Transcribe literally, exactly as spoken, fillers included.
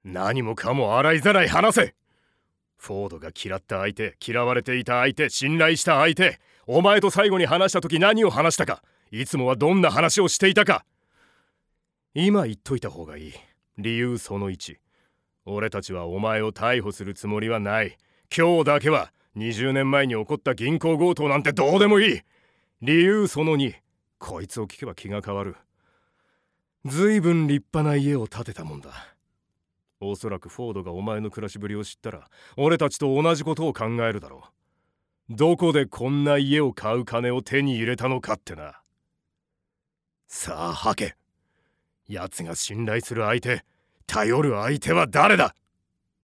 何もかも洗いざらい話せ。フォードが嫌った相手、嫌われていた相手、信頼した相手、お前と最後に話した時何を話したか、いつもはどんな話をしていたか。今言っといた方がいい。理由そのいち、俺たちはお前を逮捕するつもりはない。今日だけはにじゅうねんまえに起こった銀行強盗なんてどうでもいい。理由そのに、こいつを聞けば気が変わる。ずいぶん立派な家を建てたもんだ。おそらくフォードがお前の暮らしぶりを知ったら俺たちと同じことを考えるだろう。どこでこんな家を買う金を手に入れたのかってな。さあ吐け。奴が信頼する相手、頼る相手は誰だ。